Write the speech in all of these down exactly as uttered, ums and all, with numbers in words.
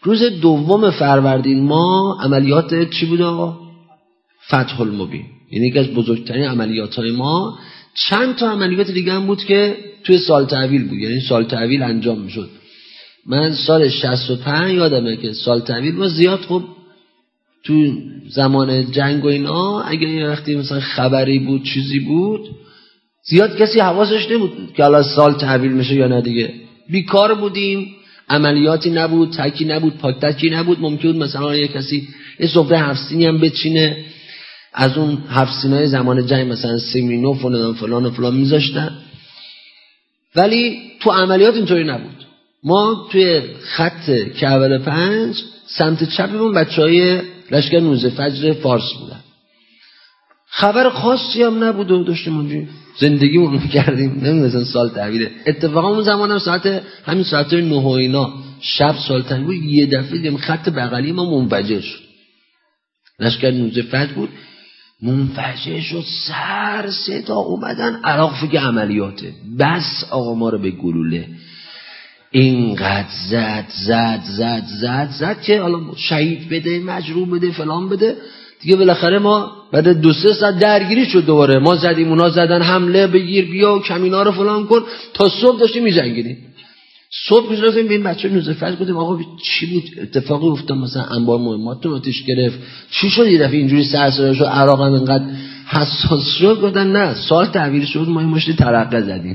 روز دوم فروردین ما عملیات چی بود آقا؟ فتح المبین. یعنی یکی از بزرگترین عملیات‌های ما. چند تا عملیات دیگه هم بود که توی سال تحویل بود، یعنی سال تحویل انجام میشد. من سال شصت و پنج یادمه که سال تحویل ما زیاد خب تو زمان جنگ و اینا اگه یه وقتی مثلا خبری بود چیزی بود زیاد کسی حواسش نبود که الان سال تحویل میشه یا نه دیگه. بیکار بودیم، عملیاتی نبود، تکی نبود، پاک تکی نبود. ممکن بود مثلا یه کسی یه سفره هفت‌سینی هم بچینه، از اون هفت‌سینای زمان جنگ مثلا سیمینو فلان فلان فلان میذاشتن. ولی تو عملیات اینطوری نبود. ما توی خط کعبه پنج سمت چپمون بچهای لشکر نوزه فجر فارس بودن. خبر خاصی هم نبود و داشتیم اونجوری زندگیمون کردیم. نمیدونم سال تحویله. اتفاقا اون زمان هم ساعت همین ساعت نه و اینا شب سال تحویل یه دفعه دیدم خط بغلی ما منفجر شد. لشکر نوزه فجر بود، منفجر شد، سر صدا اومدن عراق فکر عملیاته. بس آقا ما رو به گلوله اینقدر زد زد زد زد زد که حالا شهید بده، مجروح بده، فلان بده. دیگه بالاخره ما بعد دو سه ساعت درگیری شد دوباره. ما زدیم، اونا زدن، حمله بگیر بیا کمینا رو فلان کن، تا صبح داشتیم می‌جنگیدیم. صبح رفتیم به این بچه نوزه فجر گفتیم آقا چی بود اتفاقی افتاد، مثلا انبار مهماتتون آتش گرفت، چی شد یه دفعه اینجوری سرسره شد، عراق هم اینقدر حساس شد؟ گفتن نه سال تحویل شد ما این مشتی ترقه زدیم.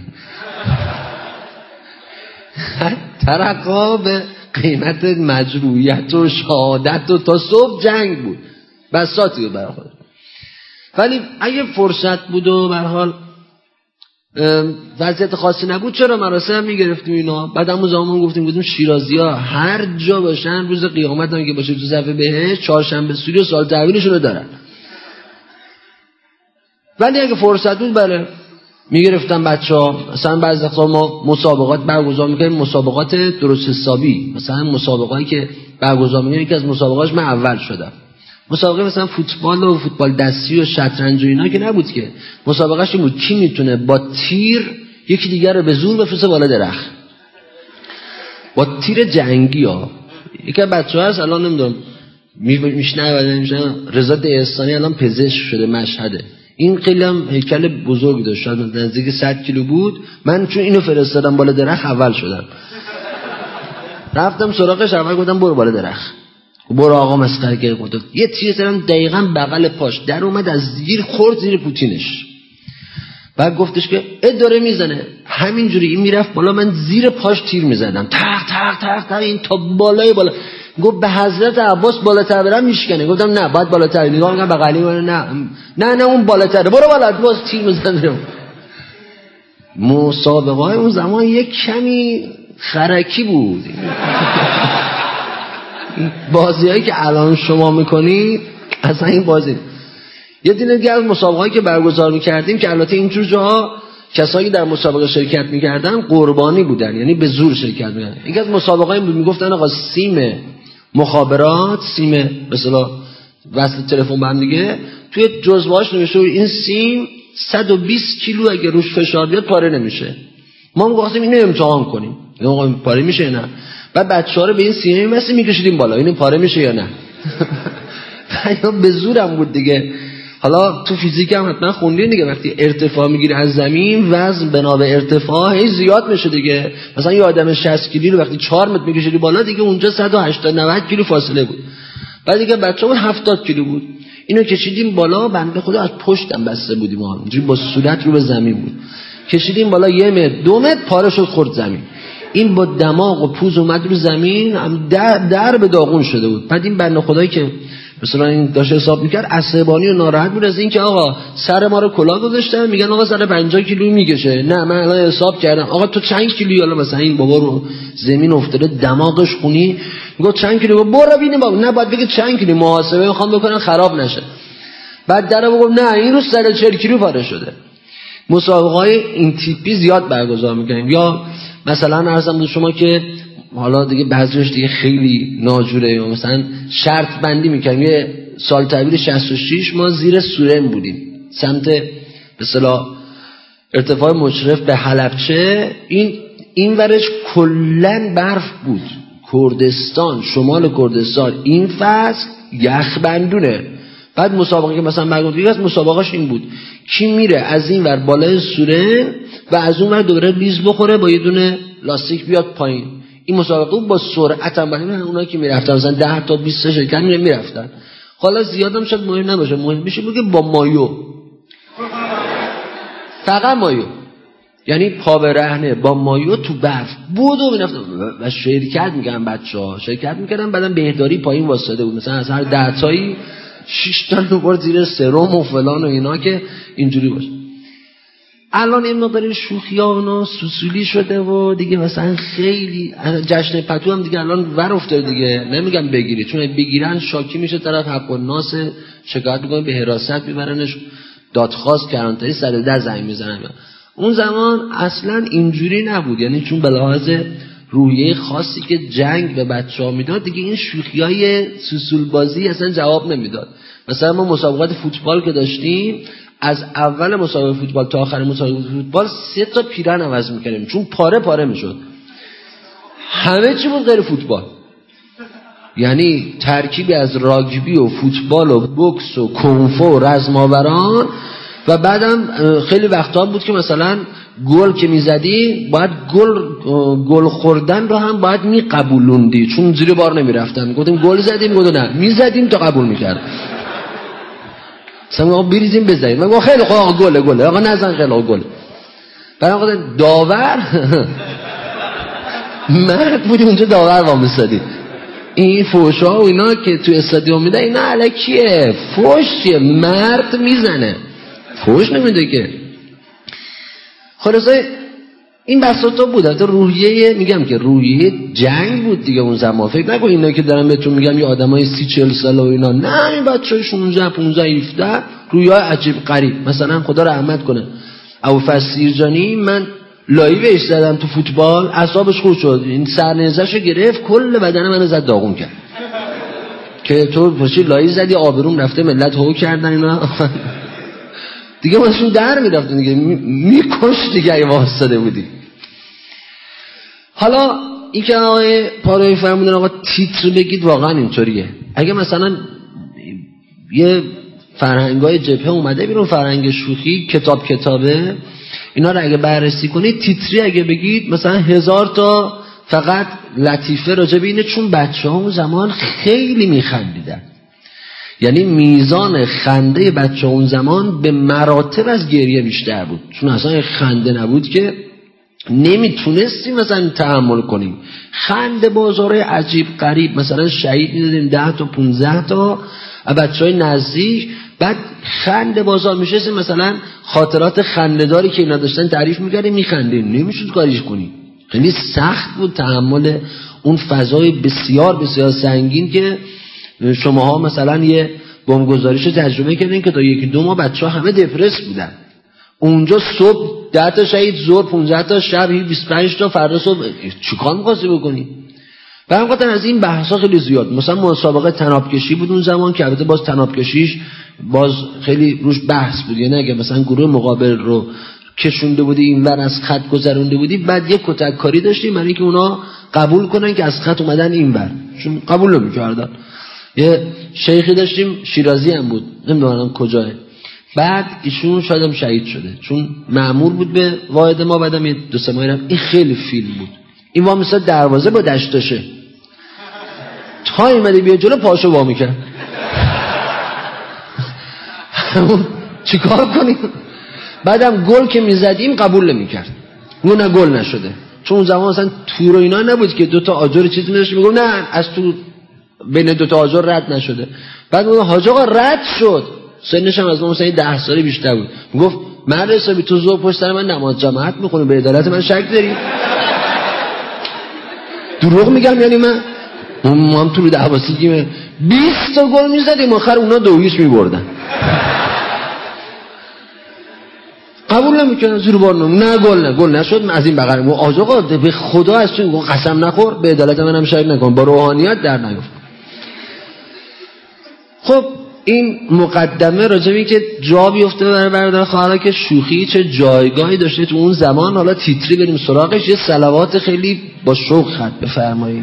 ترقه به قیمت مجروحیت و شهادت و تا صبح جنگ بود، بساطی بود برای خود. ولی اگه فرصت بود و به هر حال وضعیت خاصی نبود چرا مراسم میگرفتیم اینا. بعد همون زمان گفتیم گفتیم شیرازی ها هر جا باشن روز قیامت هم که باشه تو صفحه بهشت چهارشنبه سوری و سال تحویلشون رو دارن. ولی اگه فرصت بود بله میگرفتن بچه ها. مثلا بعضی وقتا ما مسابقات برگزار میکنیم، مسابقات درست حسابی. مثلا مسابقاتی که برگزار میکنیم یکی از مسابقاش من اول شدم. مسابقه مثلا فوتبال و فوتبال دستی و شطرنج و اینا که نبود که. مسابقهش این بود کی میتونه با تیر یکی دیگر رو به زور بفرسته بالا درخت، با تیر جنگی ها. یکی از بچه‌ها هست الان نمیدونم میشنوه رضا دهستانی الان پزشک شده مشهده. این خیلی هم هیکل بزرگی داشت، شاید نزدیک صد کیلو بود. من چون اینو فرستادم بالا درخت اول شدم. رفتم سراغش، اول گفتم برو بالا درخت. برو آقا مسخره که گفت یه تیر زدم دقیقاً بغل پاش، در اومد از زیر خورد زیر پوتینش. بعد گفتش که اد داره میزنه همینجوری. این میرفت بالا، من زیر پاش تیر میزدم تق تق تق تق این تا بالای بالا. گفت به حضرت عباس بالاتر برم میشکنه. گفتم نه باید بالاتر. نگاه میکنم بغلی نه نه نه نه اون بالاتره، برو بالا. باز تیر میزنم. مسابقه های اون زمان یک کمی خرکی بود. بازی هایی که الان شما میکنید اصلا این بازی. یه دینه دیگه از مسابقه هایی که برگزار میکردیم که البته اینجور جاها کسایی در مسابقه شرکت میکردن قربانی بودن، یعنی به زور شرکت میکردن. یکی از مسابقه این بود میگفتن آقا سیم مخابرات، سیم مثلا وصل تلفن به هم دیگه، توی جزوهاش نوشته این سیم صد و بیست کیلو اگه روش فشار بیاد پاره نمیشه. ما می‌خواستیم اینو امتحان کنیم آقا پاره میشه یا نه. بعد بچه‌ها رو به این سینه مثلا میکشیدیم بالا اینو پاره میشه یا نه. اینا به زورم بود دیگه. حالا تو فیزیک هم حتما خوندین دیگه، وقتی ارتفاع میگیره از زمین وزن بنا به ارتفاع هی زیاد میشه دیگه. مثلا یه آدم شصت کیلو رو وقتی چهار متر میکشیدی بالا دیگه اونجا صد و هشتاد نود کیلو فاصله بود. بعد دیگه بچه‌ها هفتاد کیلو بود. اینو کشیدیم بالا، بنده خدا از پشتم بسته بودیم ما، اینجوری با صورت رو به زمین بود. کشیدیم بالا یه متر دو متر پاره شد خورد زمین. این با دماغ و پوز اومد رو زمین، هم در, در به داغون شده بود. بعد این بنده خدایی که مثلا این داشت حساب میکرد عصبانی و ناراحت بود از این که آقا سر ما رو کلاه گذاشتن، میگن آقا سر پنجاه کیلو میکشه. نه من الان حساب کردم. آقا تو چند کیلویی؟ حالا مثلا این بابا رو زمین افتاده دماغش خونی، میگه چند کیلو؟ برو ببینیم بابا. نه باید بگه چند کیلو، محاسبه میخوام بکنن خراب نشه. بعد درو بگم نه این رو صد و چهل کیلو پاره شده. مسابقه‌های این تیپی زیاد برگزار میکنیم. یا مثلا عرضم به شما که حالا دیگه بعضیش دیگه خیلی ناجوره، مثلا شرط بندی میکنیم. یه سال تحویل شصت و شش ما زیر سورن بودیم سمت به اصطلاح ارتفاع مشرف به حلبچه. این این ورش کلن برف بود، کردستان، شمال کردستان این فصل یخبندونه. بعد مسابقه که مثلا برگزار از مسابقهش این بود کی میره از این ور بالای سوره و از اون ور دوباره لیز بخوره با یه دونه لاستیک بیاد پایین. این مسابقه با سرعت هم برای اونایی که میرفتن مثلا ده تا بیست تا شرکت میرفتن. حالا زیادم شاید مهم نباشه، مهم میشه بگه با مایو، فقط مایو، یعنی پا به رهنه با مایو تو برف بود و میرفتن و شرکت میکردن. بچه‌ها شرکت میکردن. بعدم بهداری پایین واسطه بود، مثلا از هر ده تایی شش تا نوبار زیر سرم و فلان و اینا که اینجوری باشه. الان این مقدار شوخی ها اونا سوسولی شده و دیگه مثلا خیلی جشن پتو هم دیگه الان ور افتاده دیگه. نمیگم بگیری، چون بگیرن شاکی میشه طرف، حق الناس شکایت میکنه، به حراست میبرنش، دادخواست کرانتایی صد و ده زنگ میزنن. اون زمان اصلا اینجوری نبود، یعنی چون به لحاظ روحیه خاصی که جنگ به بچه‌ها میداد دیگه این شوخیای سوسول بازی اصلا جواب نمیداد. مثلا ما مسابقات فوتبال که داشتیم، از اول مسابقه فوتبال تا آخر مسابقه فوتبال سه تا پیرن عوض میکردیم چون پاره پاره میشد. همه چی بود غیر فوتبال، یعنی ترکیبی از راگبی و فوتبال و بوکس و کنفو و رزماوران. و بعدم خیلی وقتا بود که مثلا گل که میزدی باید گل گل خوردن رو هم باید میقبولوندی چون زیر بار نمیرفتن. گفتیم گل زدیم، گفتم نه میزدیم تا قبول میکرد. مثلا آقا بریزیم بزنیم، من خیلی خوب آقا گله گله آقا نزن خیلی آقا گله. بعد آقا داور مرد بودیم اونجا داور وامستادیم. این فوشا و اینا که تو استادیوم میده اینا الکیه، فوش چیه؟ مرد میزنه، فوش نمیده که. خلاصه این بساطا بود. البته روحیه میگم که روحیه جنگ بود دیگه اون زمان. فکر نکن اینا که دارم بهتون میگم یه آدمای سی چهل ساله و اینا، نه این بچه‌ها شانزده پانزده هفده رویای عجیب غریب. مثلا خدا رحمت کنه ابوالفضل سیرجانی، من لایی بهش زدم تو فوتبال اعصابش خورد شد، این سرنیزه‌شو گرفت کل بدن منو زد داغون کرد که تو پاشی لایی زدی آبروم رفته ملت هو کردن اینا دیگه واسون در میرفتن دیگه میکش دیگه اگه واسطه بودی. حالا این که آقای پاروی فرمودن آقا تیتر بگید، واقعا اینطوریه. اگه مثلا یه فرهنگای جبهه اومده بیرون، فرهنگ شوخی، کتاب کتابه اینا رو اگه بررسی کنید، تیتری اگه بگید مثلا هزار تا فقط لطیفه راجع به اینه، چون بچه ها اون زمان خیلی میخندیدن. یعنی میزان خنده بچه اون زمان به مراتب از گریه بیشتر بود، چون اصلا خنده نبود که نمیتونستیم مثلا تحمل کنیم. خنده بازاره عجیب غریب، مثلا شهید میدادیم ده تا پونزده تا بچه های نزدیک، بعد خنده بازار میشه مثلا خاطرات خنده‌داری که اینا داشتن تعریف میکردیم میخندیم، نمیشد کاریش کنیم. خیلی سخت بود تحمل اون فضای بسیار بسیار سنگین که شماها مثلا یه بمبگذاریشو تجربه کردین که تا یکی دو ماه بچه‌ها همه دپرس بودن. اونجا صبح ده تا شهید، ظهر پانزده تا، شب بیست و پنج تا، فردا صبح چیکار می‌خواستی بکنی؟ برام گفتن از این بحثا خیلی زیاد. مثلا مسابقه طناب کشی بود اون زمان که البته باز طناب کشیش باز خیلی روش بحث بود، یعنی اگه مثلا گروه مقابل رو کشونده بودی اینور از خط گذرونده بودی، بعد یه کتک کاری داشتیم برای اینکه اونا قبول کنن که از خط اومدن اینور، چون قبول نمی‌کردن. یه شیخی داشتیم شیرازی هم بود، نمیدونم کجاه، بعد ایشون شاید هم شهید شده چون مأمور بود به واحد ما. بعدم یه دو سه ماهی رفت. این خیلی فیلم بود. این وا مثلا دروازه با دشتاشه تا ایمده بیا جلو پاشو وا میکرد چیکار کنیم؟ بعدم گل که میزدیم قبول نمیکرد، اون نه گل نشده، چون اون زمان مثلا تور و اینا نبود که دوتا آجر چیزی میداشت میگم نه از تو بین دوتا آجر رد نشده. بعد میگم حاج آقا رد شد، سنش هم از اون مثلا ده سالی بیشتر بود. میگفت مرد حسابی تو زور پشت سر من نماز جماعت میخونی، به عدالت من شک داری؟ دروغ میگم یعنی من ما هم طول دعواسی که بیست تا گل میزدیم آخر اونا دویش میبردن. قبول نمیکنن، زیر بار نم نه گل نه گل نشد. از این بغیر آج آقا به خدا از تو قسم نخور، به عدالت منم شک نکن، با روحانیت در نیفت. خب این مقدمه راجبی که جا بیفته برای برادر خواهرها که شوخی چه جایگاهی داشته تو اون زمان. حالا تیتری بریم سراغش. یه صلوات خیلی با شوق خط بفرمایید.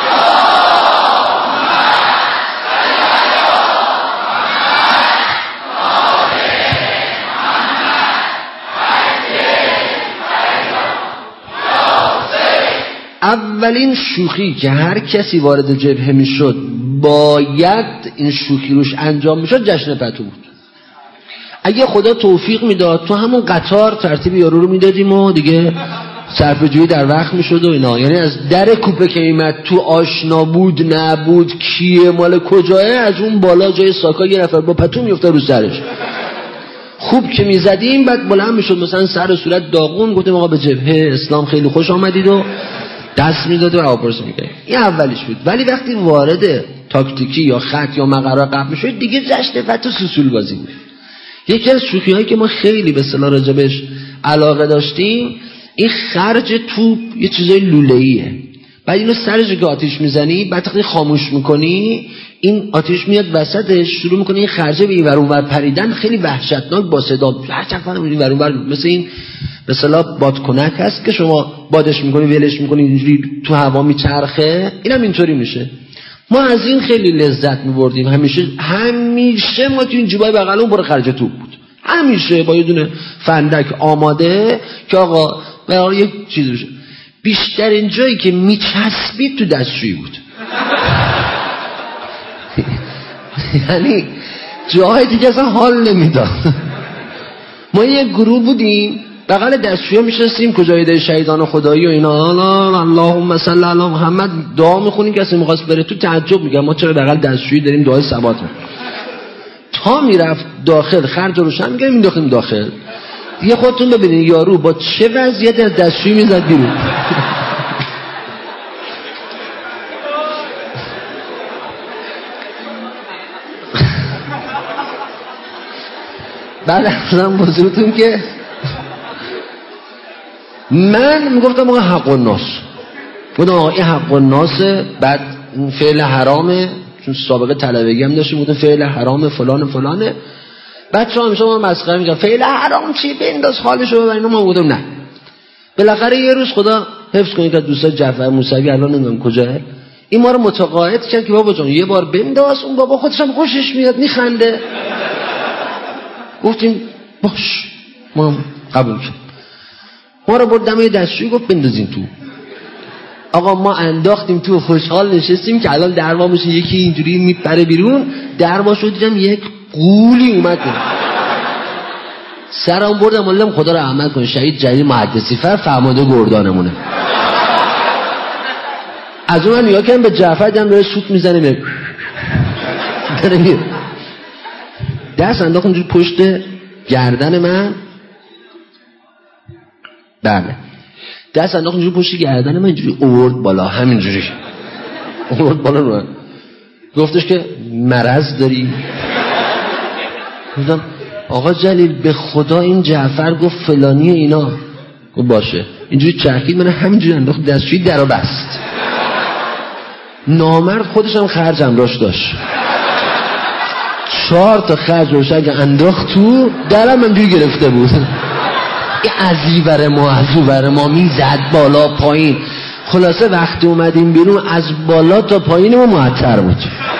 اولین شوخی که هر کسی وارد جبهه میشد باید این شوخی روش انجام میشد جشن پتو بود. اگه خدا توفیق میداد تو همون قطار ترتیب یارو رو میدادیم و دیگه صرفه جویی در وقت میشد و اینا. یعنی از در کوپه که ایمد تو آشنا بود نبود کیه مال کجاه، از اون بالا جای ساکا یه نفر با پتو میفته رو سرش. خوب که میزدیم بعد بلند میشد مثلا سر و صورت داغون، گفتیم آقا به جبهه اسلام خیلی خوش آمدید و دست میداد و هواپرسی میکرد. این اولیش بود. ولی وقتی وارد تاکتیکی یا خط یا مقرر قبل میشد دیگه جشن فتو سوسول بازی بود. یکی از شوخی هایی که ما خیلی به اصطلاح راجبش علاقه داشتیم این خرج توپ یه چیزای لوله‌ایه. بعد اینو سرش که آتیش میزنی بعد وقتی خاموش میکنی این آتیش میاد وسطش شروع میکنه این خرجه به این ور اون ور پریدن خیلی وحشتناک با صدا هر چقدر این ور اون ور مثل این به اصطلاح بادکنک هست که شما بادش میکنی ولش میکنی اینجوری تو هوا میچرخه، اینم اینطوری میشه. ما از این خیلی لذت میبردیم. همیشه همیشه ما تو این جیبای بغلمون پر خرج توپ بود، همیشه با یه دونه فندک آماده که آقا برای یه چیز بشه. بیشترین جایی که میچسبید تو دستشویی بود. یعنی جاهای دیگه اصلا حال نمیداد. ما یه گروه بودیم بغل دستشویی میشستیم کجای ده شهیدان خدایی و اینا، اللهم صل علی محمد دعا میخونیم. کسی میخواست بره تو تعجب میگه ما چرا بغل دستشویی داریم دعای ثبات میکنیم. تا میرفت داخل خرج روشن میگه مینداختیم داخل. دیگه خودتون ببینید یارو با چه وضعیتی از دستشویی میزد بیرون. بعد ارزم بزرگتون که من میگفتم آقا حق و ناس، گفتم آقا این حق و ناسه، بعد این فعل حرامه چون سابقه طلبگی هم داشتیم، گفتم فعل حرامه فلان فلانه. بچه ها همیشه ما مسخره میگن فعل حرام چی بنداز حالشو ببرین. ما گفتم نه. بالاخره یه روز خدا حفظ کنه که دوستای جعفر موسوی الان نمیدونم کجاه این ما رو متقاعد کرد که بابا جان یه بار بنداز. اون بابا خودش هم خوشش میاد میخنده. گفتیم باش ما قبول شد. ما رو برد دمای دستشویی گفت بندازین تو. آقا ما انداختیم تو خوشحال نشستیم که الان دروا میشه یکی اینجوری میپره بیرون. دروا شد دیدم یک قولی اومد سرم بردم ولیدم خدا رو رحمت کنه شهید جلیل محدثی فر فرمانده گردانمونه. از اون من نگاه کردم به جعفر دیدم داره سوت میزنه میره دست انداخت اونجوری پشت گردن من. بله دست انداخت اونجوری پشت گردن من اینجوری اوورد بالا، همینجوری اوورد بالا رو من. گفتش که مرض داری؟ گفتم آقا جلیل به خدا این جعفر گفت فلانی اینا. گفت باشه. اینجوری چرخید من همینجوری انداخت دستشویی درو بست. نامرد خودش هم خرج امراش داشت. چهار تا خرج روش اگه انداخت تو درم اینجوری گرفته بود. این ازی بر ما ازو بر ما میزد بالا پایین. خلاصه وقتی اومدیم بیرون از بالا تا پایین ما معطر بود.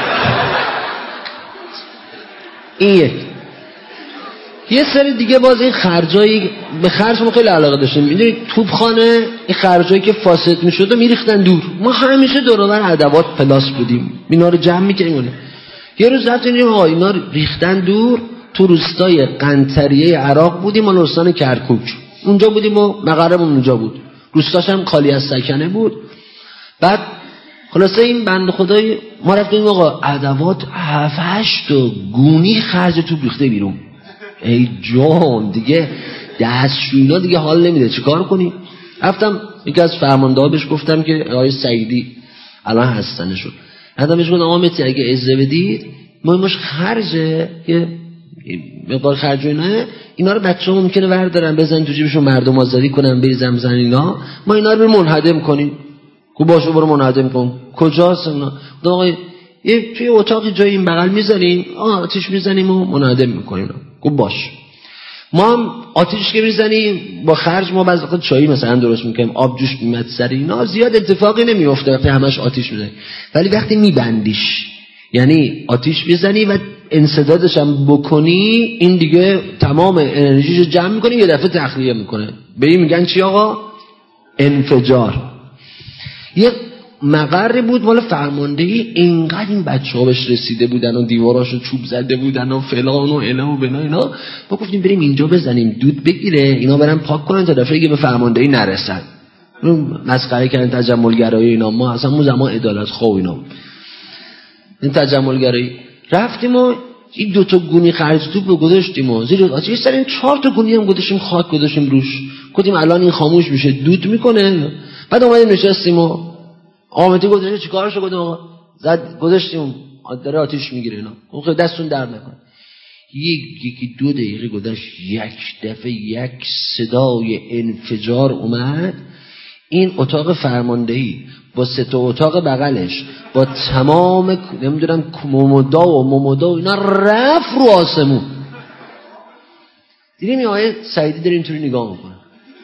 این یک. یه سری دیگه باز این خرجایی به خرج ما خیلی علاقه داشتیم. میدونید توپخانه این خرجایی که فاسد میشد و میریختن دور. ما همیشه دور و بر ادوات پلاس بودیم. اینا رو جمع میکنیم. یه روز رفتیم آقا اینا ریختن دور. تو روستای قنطریه عراق بودیم و استان کرکوک اونجا بودیم و مقرمون اونجا بود. روستاش هم خالی از سکنه بود. بعد خلاصه این بند خدای ما رفتیم آقا ادوات هفت هشت و گونی خرج تو ریخته بیرون. ای جان دیگه دستشوینا دیگه حال نمیده چیکار کنی؟ رفتم یکی از فرمانده‌ها بهش گفتم که آقای سعیدی الان هستنه شد. رفتم بهش گفتم آقا متی اگه اجازه بدید ما ماش خرجه یه مقدار خرج اینا اینا رو بچه‌ها ممکنه وردارن بزنن تو جیبشون مردم آزادی کنن بریزن بزنن اینا ما اینا رو منهدم کنیم. کو باشه برو منهدم کن. کجاست اینا؟ آقا یه توی اتاقی جای این بغل میذاریم، آتیش میزنیم و منادم میکنیم. گفت باش. ما هم آتیش که میزنیم با خرج ما بعضی وقت چایی مثلا درست میکنیم، آب جوش میاد سر اینا، زیاد اتفاقی نمیفته وقتی همش آتیش میزنیم. ولی وقتی میبندیش، یعنی آتیش میزنی و انسدادش هم بکنی، این دیگه تمام انرژیشو جمع میکنه یه دفعه تخلیه میکنه. به این میگن چی آقا؟ انفجار. یه مقری بود مال فرماندهی، اینقدر این بچه ها بهش رسیده بودن و دیواراشو چوب زده بودن و فلان و اله و بنا اینا. ما گفتیم بریم اینجا بزنیم دود بگیره، اینا برن پاک کنن تا دفعه دیگه به فرماندهی نرسن. مسخره کردن تجملگرایی اینا. ما اصلا اون زمان عدالت خواه اینا این تجملگرایی. رفتیم و این دو تا گونی خرج توپ رو گذاشتیم و زیر آتیش سر این چهار تا گونی هم گذاشتیم، خاک گذاشتیم روش. گفتیم الان این خاموش میشه، دود میکنه. بعد اومدیم نشستیم و آمدی گذاشتیم چیکارشو گفتیم آقا زد گذاشتیم داره آتیش میگیره اینا. اون دستون درد نکنه. یک یکی دو دقیقه گذشت، یک دفعه یک صدای انفجار اومد. این اتاق فرماندهی با سه تا اتاق بغلش با تمام نمیدونم مومودا و مومودا و اینا رفت رو آسمون. دیدیم این آیه سعیدی داره اینطوری نگاه میکنه،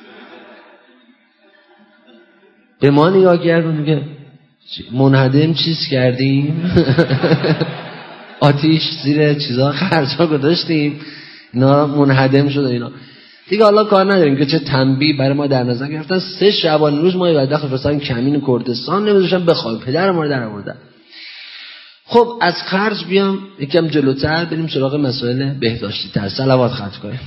به ما نگاه کرد و میگه منهدم چیز کردیم آتیش زیر چیزا خرجا گذاشتیم اینا منهدم شد اینا دیگه. حالا کار نداریم که چه تنبیه برای ما در نظر گرفتن. سه شبانه روز ما یاد داخل فرستادن کمین کردستان، نمیذاشتن بخوایم، پدر ما رو در آوردن. خب از خرج بیام یکم جلوتر بریم سراغ مسائل بهداشتی تر. صلوات ختم کنیم.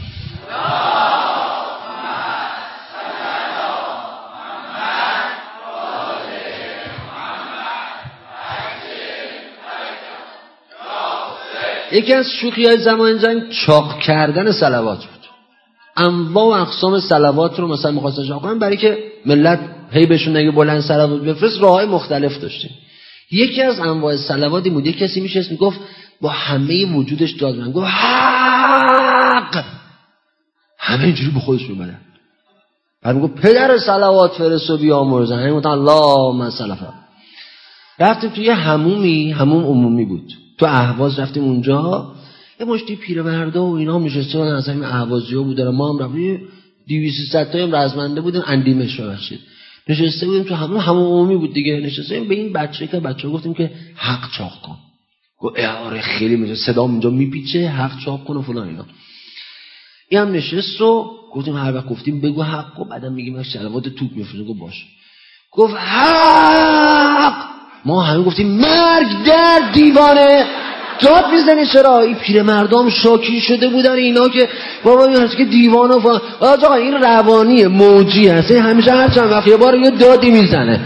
یکی از شوخی‌های زمان جنگ چاق کردن صلوات بود. انواع و اقسام صلوات رو مثلا می‌خواستن چاق کنن برای که ملت هی بهشون نگه بلند صلوات بفرست. راه‌های مختلف داشتیم. یکی از انواع صلواتی بود، یک کسی میشست میگفت با همه وجودش داد میزد، گفت حق، همه اینجوری به خودش میبرن. بعد میگفت پدر صلوات فرست و بیامرزن، همین گفتن اللهم صل. رفتیم توی حمومی، حموم عمومی بود تو اهواز. رفتیم اونجا یه مشتی پیرمردا و اینا نشسته بودن، از همین اهوازی‌ها بودن. ما هم رفتیم دویست صد تایی هم رزمنده بودن، اندیمش ببخشید، نشسته بودیم تو همون همون عمومی بود دیگه. نشسته بودیم به این بچه که بچه‌ها گفتیم که حق چاق کن. گفت آره خیلی میشه صدام اینجا میپیچه، حق چاق کن و فلان اینا. این هم نشست و گفتیم هر وقت گفتیم بگو حق و بعدم میگیم من صلوات توپ میفرستم. گفت باشه. گفت حق. ما همین گفتیم مرگ در دیوانه. داد میزنی چرا؟ این پیرمردام شاکی شده بودن اینا که بابا این هست که دیوانه و آقا این روانی موجی هست، همیشه هر چند وقت یه بار یه دادی میزنه.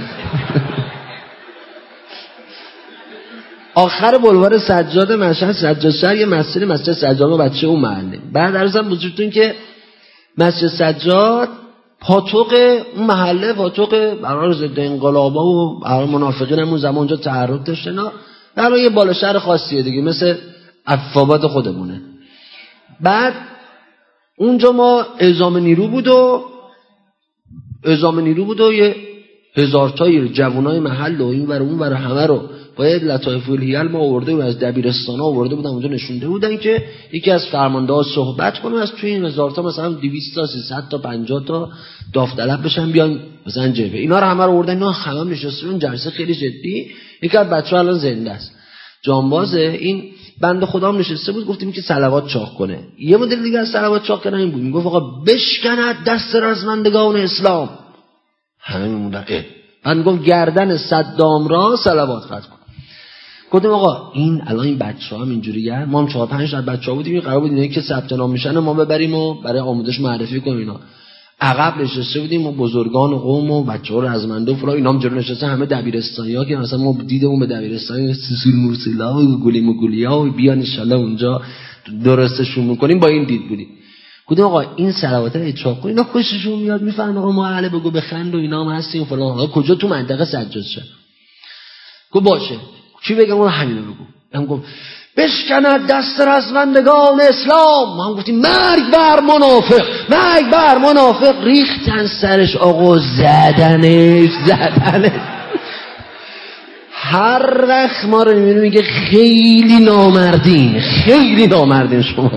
آخر بلوار سجاد مشهد سجاد شهر یه مسجد مسجد سجاد و بچه اون محله. بعد عرضم بزرگتون که مسجد سجاد پاتوق اون محله، پاتوق برای ضد انقلابا و برای منافقین همون زمان اونجا تحرک داشته. نه برای یه بالا شهر خاصیه دیگه، مثل افاباد خودمونه. بعد اونجا ما اعزام نیرو بود و اعزام نیرو بود و یه هزار تایی جوانای محل و این ور اون ور همه رو باید لطایف الهیل ما آورده و از دبیرستان ها آورده بودن اونجا نشونده بودن که یکی از فرمانده ها صحبت کنه، از توی این هزار تا مثلا دویست تا سیصد تا پنجاه تا داوطلب بشن بیان مثلا جبهه. اینا رو همه رو آوردن، اینا همه هم نشستن جلسه خیلی جدی. یکی از بچه‌ها الان زنده است، جانبازه. این بنده خدا هم نشسته بود، گفتیم که صلوات چاق کنه. یه مدل دیگه از صلوات چاق کردن این بود، میگفت آقا بشکند دست رزمندگان اسلام. همه میموندن اه. بعد میگفت گردن صدام را صلوات فتح کن. گفتیم آقا این الان این بچه‌ها هم اینجوریه، ما هم چهار پنج تا بچه‌ها بودیم، قرار بود اینا که ثبت نام میشن ما ببریم و برای آموزش معرفی کنیم. اینا عقب نشسته بودیم و بزرگان قوم و بچه‌ها رزمنده و فلان، اینا هم جلو نشسته، همه دبیرستانی‌ها که مثلا ما دیدمون به دبیرستان سیسول مرسلا و گلی مگولیا و بیان ان شاءالله اونجا درستشون می‌کنیم، با این دید بودیم. گفتیم آقا این صلوات رو چاق کن، اینا خوششون میاد، میفهمن آقا ما اهل بگو بخند و اینا هم هستیم فلان. آقا کجا؟ تو منطقه سجاد شه. گفت باشه چی بگم؟ اون همینو بگو. هم گفت بشکند دست رزمندگان اسلام. ما هم گفتیم مرگ بر منافق، مرگ بر منافق. ریختن سرش آقا، زدنش زدنش هر وقت ما رو میبینه میگه خیلی نامردین، خیلی نامردین شما.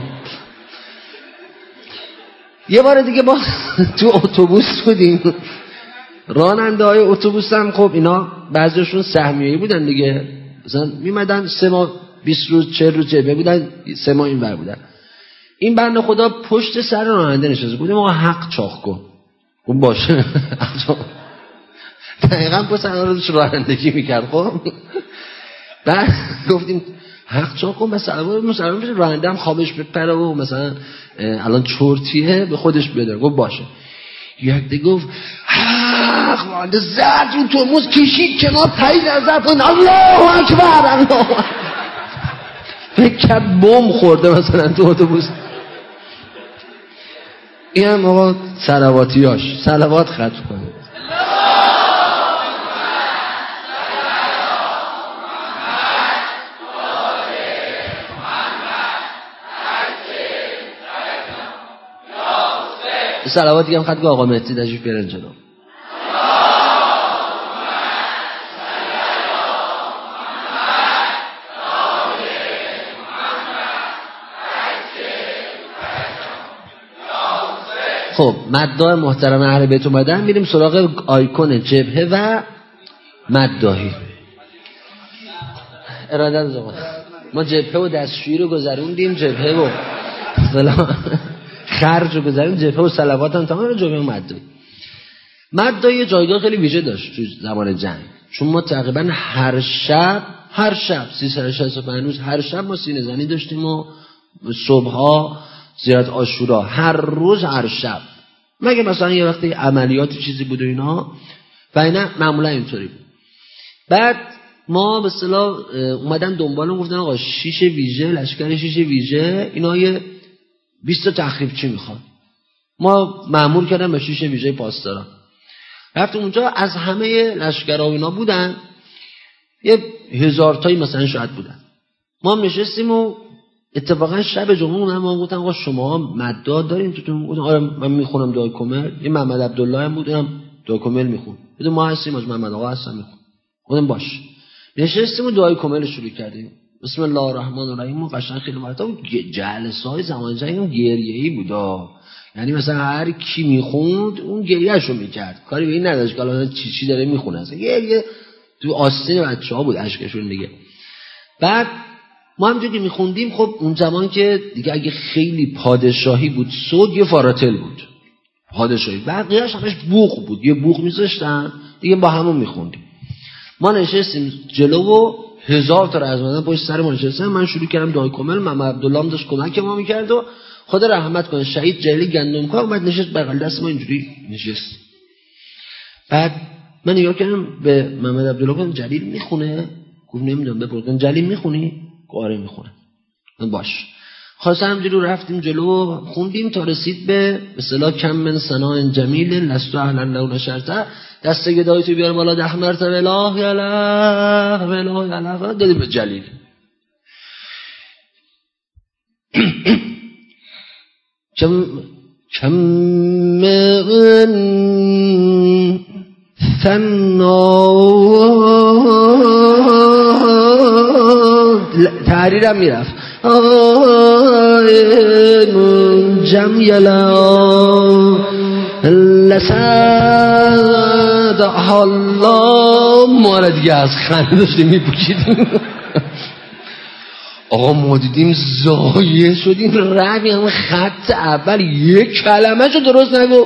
یه بار دیگه با تو اتوبوس بودیم، راننده های اتوبوس هم خب اینا بعضیشون سهمیه‌ای بودن دیگه، مثلا میمدن سه ماه بیست روز چهل روز جبهه بودن، سه ماه این ور بودن. این بنده خدا پشت سر راننده نشسته بود، ما حق چاق کن. خب باشه دقیقا پشت سر روش رانندگی میکرد. خب بعد گفتیم حق چاق کن، مثلا مسلمان بشه، راننده هم خوابش بپره و مثلا الان چرتیه به خودش بیاد. گفت باشه. یک دیگه گفت حق راننده زد اون ترمز کشید کنار، پایین زد کن الله اکبر الله فکر کرد بمب خورده مثلا تو اتوبوس. این هم آقا صلواتیاش صلوات ختم کنه. صلواتی هم خط که آقا مهدی تشریف بیارن جلو. خب مداح محترم اهل بیت اومدن، میریم سراغ آیکون جبهه و مداحی. ارادت آقا ما جبهه و دستشویی رو گذروندیم، جبهه و خرج رو گذروندیم، جبهه و صلوات هم تمام رو جبهه و مداحی. مداحی جایگاه خیلی ویژه داشت تو زمان جنگ، چون ما تقریبا هر شب هر شب سیصد و شصت و پنج روز هر شب ما سینه زنی داشتیم و صبحها زیارت عاشورا، هر روز هر شب، مگه مثلا یه وقتی عملیات چیزی بود و اینا، و اینا معمولا اینطوری بود. بعد ما به اصطلاح اومدن دنبالم گفتن آقا شیش ویژه، لشکر شیش ویژه، اینا یه بیست تا تخریبچی میخوان. ما مأمور کردن به شیش ویژه پاسداران. رفتیم اونجا، از همه لشکرها و اینا بودن یه هزار تایی مثلا شاید بودن. ما هم نشستیم و اتفاقا شب جمعه من ما گفتن آقا شما مداح دارین توتون؟ گفتن آره من میخونم دعای کمل. این محمد عبدالله هم بود، اونم دعای کمل میخون. گفتم ما هستیم، از محمد آقا هستم میخون. گفتم باش. نشستیم و دعای کمل شروع کردیم. بسم الله الرحمن الرحیم. و قشنگ خیلی مرتبا جلسه‌های زمان جنگ گریه‌ای بود. یعنی مثلا هر کی میخوند اون گریه‌شو میکرد، کاری به این نداشت که الان چی چی داره میخونه، اصلا گریه تو آستین بچه‌ها بود اشکشون دیگه. بعد ما همونجوری که میخوندیم، خب اون زمان که دیگه اگه خیلی پادشاهی بود صوت یه فاراتل بود پادشاهی، بقیه‌اش همش بوق بود، یه بوق میذاشتن دیگه، با همون میخوندیم. ما نشستیم جلو و هزار تا رزمندان پشت سر ما نشستن. من شروع کردم دعای کمل، محمد عبدالله هم داشت کمک ما میکرد و خدا رحمت کنه شهید جلیل گندمکار اومد نشست بغل دست ما اینجوری نشست. بعد من نگاه کردم به محمد عبدالله، گفتم جلیل میخونه؟ گفت نمیدونم بپرسن. جلیل میخونی؟ آره میخونه. باش. خلاص همینجوری رفتیم جلو خوندیم تا رسید به اصطلاح کم من سناء جمیل لست اهلا له نشرته، دست گدای تو بیار بالا ده مرتبه لا اله الا الله دادیم به جلیل. کم کم من سناء تحریرم میرفت آینون جمیلا لسد حالا ما دیگه از خنده داشتیم میپوشیدیم. آقا ما دیدیم زایه شدیم، رویم خط اول یک کلمه شو درست نگو.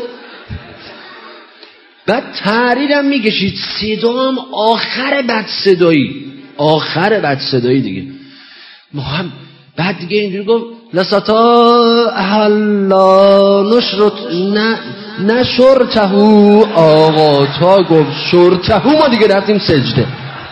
بعد تحریرم میکشید، صدا هم آخر بد صدایی، آخر بد صدایی دیگه. ما هم بعد دیگه اینجوری گفت لساتا احلا نشرت نه نشرتهو، آقا تا گفت شرتهو ما دیگه رفتیم سجده.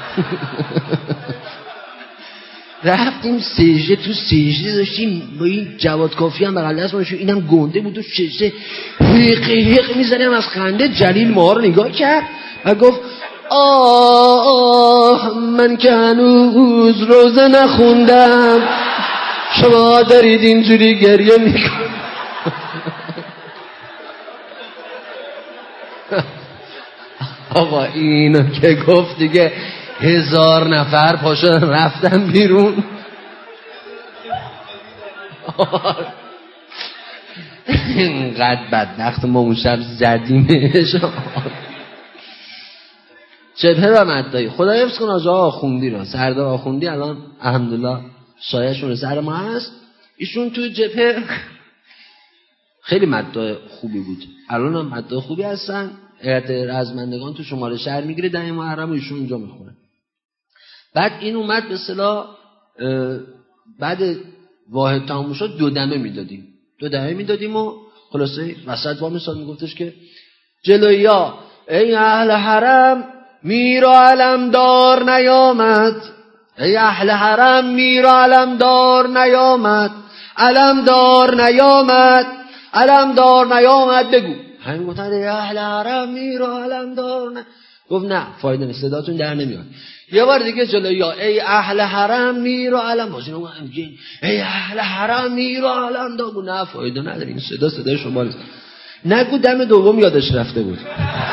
رفتیم سجده، تو سجده داشتیم با این جواد کافی هم بغل دست ما شد، اینم گنده بود و سجده حق حق میزنیم از خنده. جلیل ما رو نگاه کرد و گفت آه من که هنوز روزه نخوندم، شما دارید اینجوری گریه میکن. آقا اینو که گفت دیگه هزار نفر پاشو رفتن بیرون. اینقدر بدبخت ما اون شب زدیمش. جبهه و مددایی خدا حفظ کنه آقا آخوندی رو، سردار آخوندی الان الحمدلله سایه‌شون رو سر ما هست. ایشون توی جبهه خیلی مددای خوبی بود، الان هم مددای خوبی هستن. هیئت رزمندگان تو شمال شهر میگیره ده محرم و ایشون اونجا میخونه. بعد این اومد به اصطلاح بعد واحد تموم شد دو دمه میدادیم دو دمه میدادیم و خلاصه وسط با مثال میگفتش که جلویا ای اهل حرم میر و علمدار نیامد، ای اهل حرم میر و علمدار نیامد، علمدار نیامد، علمدار نیامد بگو. همین گفتن ای اهل حرم میر و علمدار نه. گفت نه فایده نیست، صداتون در نمیاد. یه بار دیگه جلویا ای اهل حرم میر و علم باشین ای اهل حرم میر و علم داگو. نه فایده نداره این صدا صدای شما نیست. نگو دم دوم یادش رفته بود.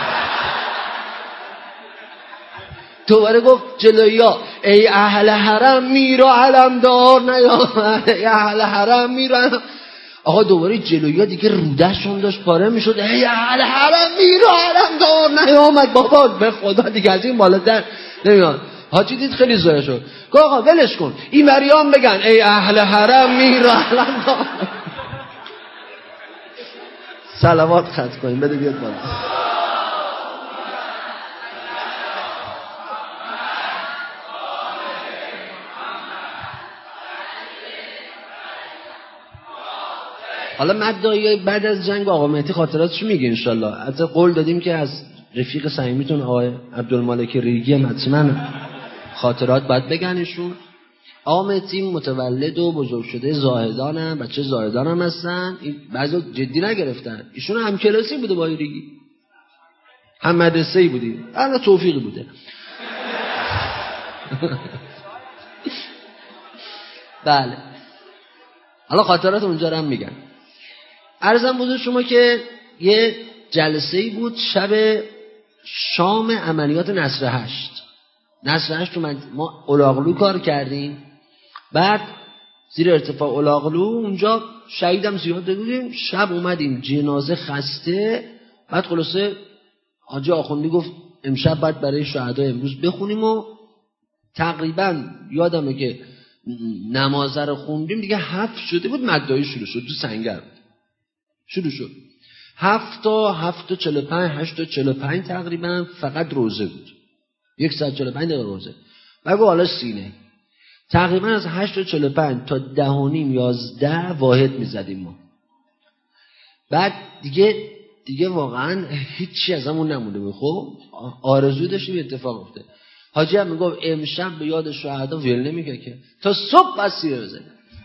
دوباره گفت جلویا ای اهل حرم میر و علم دار نیامد، ای اهل حرم میر و علم. آقا دوباره جلویا دیگه رودهشون داشت پاره میشد، ای اهل حرم میر و علم دار نیامد. بابا به خدا دیگه از این بالاتر نمیاد. حاجی دید خیلی زایه شد، گفت آقا ولش کن این مریام بگن ای اهل حرم میر و علم دار. صلوات خط کنیم بده بیاد بالا. حالا مددایی بعد از جنگ آقا مهدی خاطراتشو میگه انشالله. حتی قول دادیم که از رفیق صمیمیتون آقای عبدالمالک ریگی حتما خاطرات باید بگنشون. آقا مهدی متولد و بزرگ شده زاهدان هم، بچه زاهدان هم هستن. بعضی جدی نگرفتن، ایشون هم کلاسی بوده با ریگی، هم مدرسه‌ای بودی، الان توفیقی بوده. بله حالا خاطرات اونجا رو هم میگن. عرضم بوده شما که یه جلسه‌ای بود شب شام عملیات نصر هشت. نصر هشت رو ما الاغلو کار کردیم، بعد زیر ارتفاع الاغلو اونجا شهیدم زیاد بودیم. شب اومدیم جنازه خسته، بعد خلاصه حاجی آخوندی گفت امشب بعد برای شهدای امروز بخونیم و تقریبا یادمه که نماز رو خوندیم دیگه هفت شده بود، مددایی شروع شد تو سنگر شروع شد. هفت تا هفت تا چل و پنج هشت تا چل و پنج تقریبا فقط روزه بود، یک ساعت چل و پنج دقیقه روزه. بگو حالا سینه تقریبا از هشت تا چل و پنج تا ده و نیم یازده واحد میزدیم ما. بعد دیگه دیگه واقعا هیچی از همون نمونده بود. خب آرزو داشتیم اتفاق افتاد. حاجی هم میگفت امشب به یاد شهدا ول نمیگه که تا صبح بس سیره بزنه.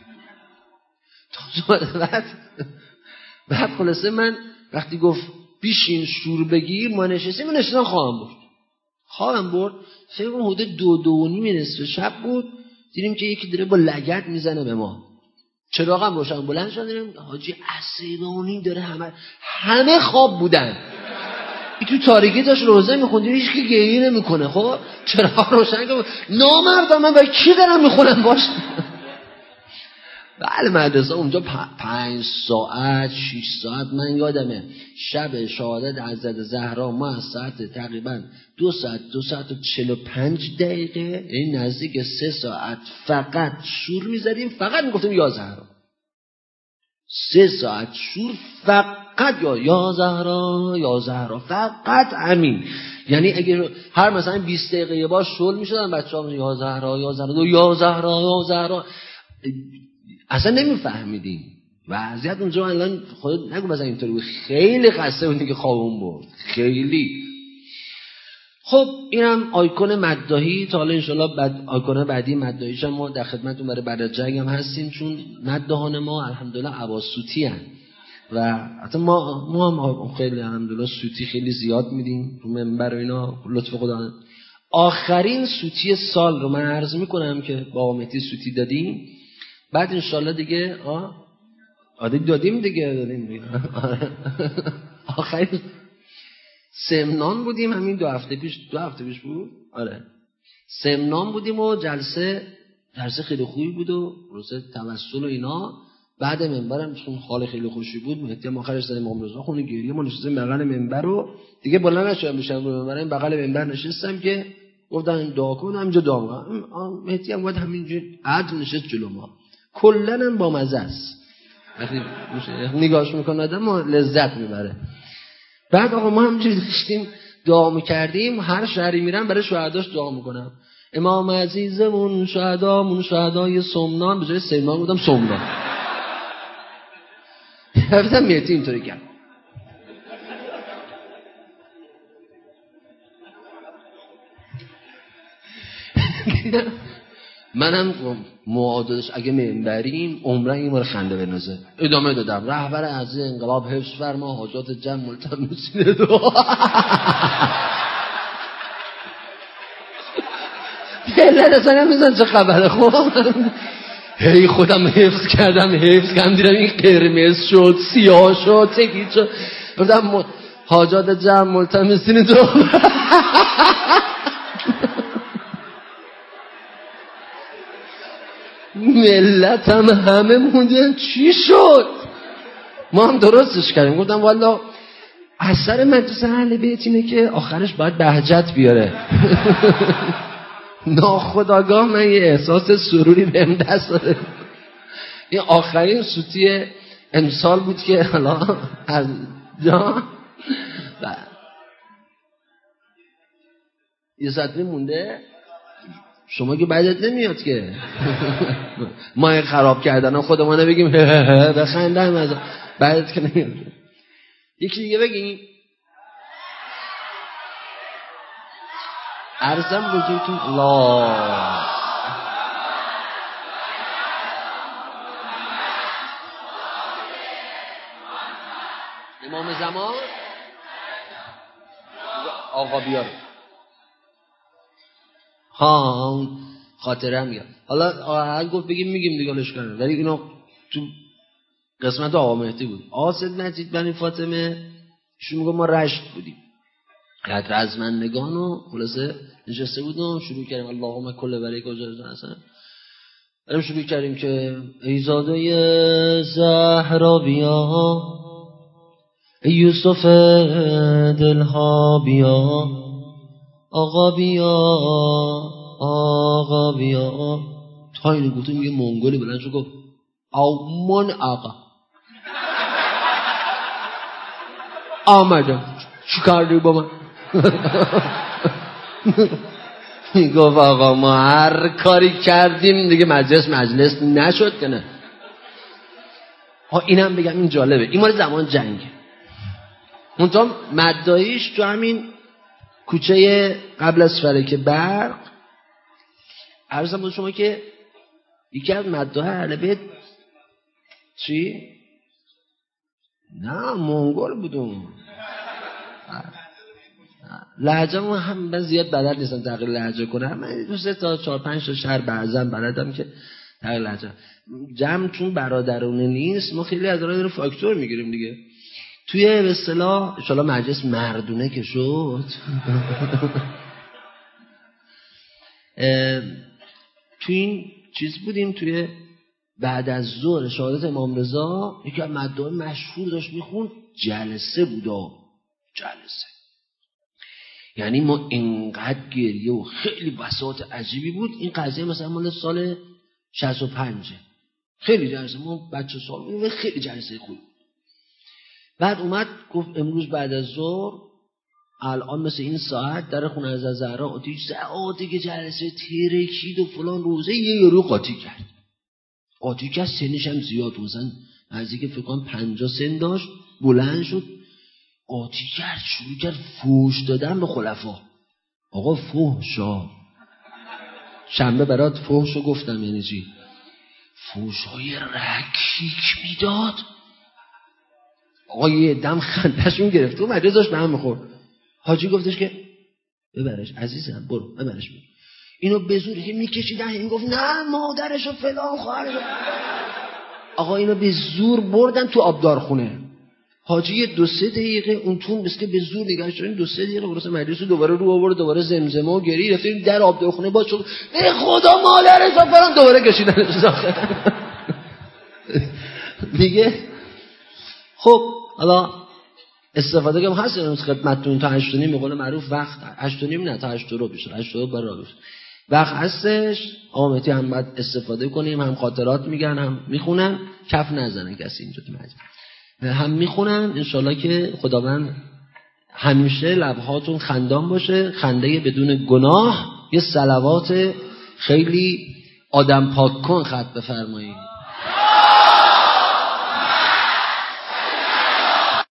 تا صبح بعد بعد خلاصه من وقتی گفت بیشین شور بگیر ما نشستیم و نشستم خواهم برد خواهم برد فکر کنم حدود دو دو و نیم نصف شب بود. دیدیم که یکی داره با لگد میزنه به ما، چراغ هم روشن بلند شد. دیدیم حاجی عصیرانی داره، همه همه خواب بودن. این تو تاریکی داشت روزه میخوند، هیچ کی گریه نمیکنه. خب چراغ روشن کرد، نامردم من با کی دارم میخونم باش. بله مدرسه اونجا پنج ساعت شش ساعت من یادمه. شب شهادت حضرت زهرا ما از ساعت تقریبا دو ساعت دو ساعت و چل و پنج دقیقه این نزدیک سه ساعت فقط شور میزدیم، فقط میگفتیم یا زهرا. سه ساعت شور فقط یا یا زهرا یا زهرا، فقط همین. یعنی اگه هر مثلا بیست دقیقه یه بار شور میشدن بچه‌ها یا زهرا یا زهرا یا زهرا یا زهرا، اصلا نمیفهمیدیم وضعیت اونجا. الان خودت نگو مثلا اینطوری بود، خیلی خسته بودیم که خوابمون برد خیلی. خب اینم آیکون مدداهی. تا حالا انشالله بعد آیکون بعدی مدداهیش ما در خدمتتون برای بعد از جنگ هم هستیم، چون مدداهان ما الحمدلله عباسوتی هستن و حتی ما ما هم خیلی الحمدلله سوتی خیلی زیاد میدیم رو منبر و اینا، لطف خدا. آخرین سوتی سال رو من عرض میکنم که با آقا مهدی سوتی دادیم، بعد انشالله دیگه آه آده دادیم دیگه دادیم دیگه. آخرین سمنان بودیم همین دو هفته پیش دو هفته پیش بود آره سمنان بودیم و جلسه جلسه خیلی خوبی بود و پروسه توسل و اینا. بعد منبرم چون حال خیلی خوشی بود مهدی هم آخرش زدیم امام رضا خونه گریه ما نشستیم بغل منبر و دیگه بالا نشدم بشم رو منبر، این بغل منبر نشستم که گفتن دعا کن، همینجا دعا کنم. مهدی هم گفت همینجا عدل نشست جلو ما، کلا هم با مزه است وقتی نگاهش میکنه آدم ما لذت میبره. بعد آقا ما همینجوری داشتیم دعا میکردیم، هر شهری میرم برای شهداش دعا میکنم. امام عزیزمون شهدامون شهدای سمنان، به جای سمنان بودم سمنان. رفتم مهدی اینطوری کرد منم معادلش اگه منبریم عمره این مال خنده بنازه ادامه دادم. رهبر عزیز انقلاب حفظ فرما حاجات جمع ملتمسین دعا. دلت اصلا نمیزن چه خبره. خب هی خودم حفظ کردم حفظ کردم دیدم این قرمز شد سیاه شد سفید شد. گفتم حاجات جمع ملتمسین دعا. ملت هم همه موندن چی شد؟ ما هم درستش کردیم. گفتم والا اثر مدرسه اهل بیت اینه که آخرش باید بهجت بیاره. ناخودآگاه من یه احساس سروری بهم دست داده. این آخرین سوتی امسال بود که حالا از جا یه ساعت مونده. شما که بعدت نمیاد که ما خراب کردن خودمانه بگیم بخندم از بعدت که نمیاد. یکی دیگه بگیم عرضم بزرگتون الله امام زمان آقا بیار ها خاطره میاد. حالا هر گفت بگیم میگیم دیگه لش کنه، ولی اینا تو قسمت آقا مهدی بود. آقا سید مجید بنی فاطمه شو میگه ما رشت بودیم قد رزمندگان و خلاصه نشسته بودیم و شروع کردیم اللهم کل بریک و جرزن حسن. بریم شروع کردیم که ای زاده زهرا بیا ای یوسف دلها بیا آقا بیا آقا بیا. تا اینو گفتم میگه منگولی بلند شد گفت آمان آقا آمدم چی کردی با من؟ میگفت آقا ما هر کاری کردیم دیگه مجلس مجلس نشد که نه. ها اینم بگم این جالبه، این مال زمان جنگ. منتها مدعیش تو همین کوچه قبل از فلک برق عرضم بود شما که یکی از مدعای اهل بیت چی؟ نه منگول بودم. لهجه ما هم من زیاد بلد نیستم تغییر لهجه کنم. من دو سه تا چهار پنج تا شهر بعضا بلدم که تغییر لهجه. جمع چون برادرونه نیست ما خیلی از راه فاکتور میگیریم دیگه. توی به اصطلاح ان شاءالله مجلس مردونه که شد توی این چیز بودیم توی بعد از ظهر شهادت امام رضا یکی از مدعای مشهور داشت میخوند جلسه بودا جلسه. یعنی ما انقدر گریه و خیلی بساط عجیبی بود. این قضیه مثلا مال سال شصت و پنج خیلی جلسه ما بچه سال بودیم خیلی جلسه خوب. بعد اومد گفت امروز بعد از ظهر الان مثل این ساعت در خونه از زهرا آتیش ساعتی که جلسه ترکید و فلان روزه یه یارو قاطی کرد. قاطی کرد سنش هم زیاد مثلا از اینکه فکر کنم پنجاه سن داشت بلند شد قاطی کرد شروع کرد فوش دادن به خلفا. آقا فوشا شنبه برات فوشو گفتم یعنی چی؟ فوشای رکیک میداد. آقا یه دم خندشون گرفت و مجلس داشت به هم میخورد. حاجی گفتش که ببرش عزیزم برو ببرش برو. اینو به زور که میکشیدن این گفت نه مادرشو فلان خواهرشو. آقا اینو به زور بردن تو آبدارخونه. حاجی دو سه دقیقه اون تون مثل به زور نگاش داریم، دو سه دقیقه خلاص مجلس دوباره رو آورد، دوباره زمزمه و گریه، رفتیم در آب داخونه باز شد، ای خدا مادرش فرام، دوباره کشیدنش داخل. دیگه خب حالا استفاده که هست امروز خدمتتون تا هشت و نیم به قول معروف وقت، هشت و نیم نه تا هشت و ربع بشه، هشت و ربع برای وقت هستش. آمتی هم باید استفاده کنیم، هم خاطرات میگن هم میخونن، کف نزنه کسی اینجا تو مجلس، هم میخونن. انشالله که خداوند همیشه لبهاتون خندان باشه، خنده بدون گناه. یه صلوات خیلی آدم پاک کن خط بفرمایید.